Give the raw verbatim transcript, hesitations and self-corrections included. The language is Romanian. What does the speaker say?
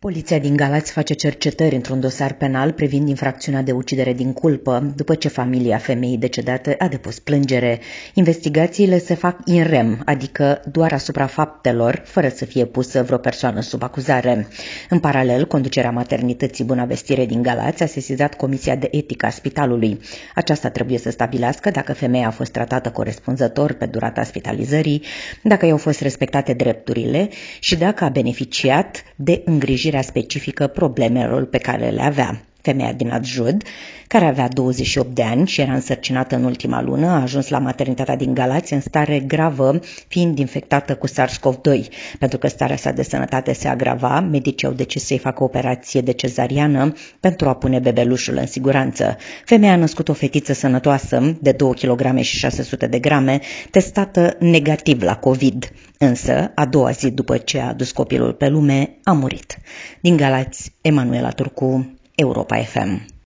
Poliția din Galați face cercetări într-un dosar penal privind infracțiunea de ucidere din culpă, după ce familia femeii decedate a depus plângere. Investigațiile se fac in rem, adică doar asupra faptelor, fără să fie pusă vreo persoană sub acuzare. În paralel, conducerea maternității Buna Vestire din Galați a sesizat Comisia de Etică a spitalului. Aceasta trebuie să stabilească dacă femeia a fost tratată corespunzător pe durata spitalizării, dacă i-au fost respectate drepturile și dacă a beneficiat de îngrijire specifică problemelor pe care le avea. Femeia din Adjud, care avea douăzeci și opt de ani și era însărcinată în ultima lună, a ajuns la maternitatea din Galați în stare gravă, fiind infectată cu SARS-CoV doi. Pentru că starea sa de sănătate se agrava, medicii au decis să-i facă operație de cezariană pentru a pune bebelușul în siguranță. Femeia a născut o fetiță sănătoasă de două kilograme și șase sute de grame, testată negativ la COVID. Însă, a doua zi după ce a adus copilul pe lume, a murit. Din Galați, Emanuela Turcu, Europa F M.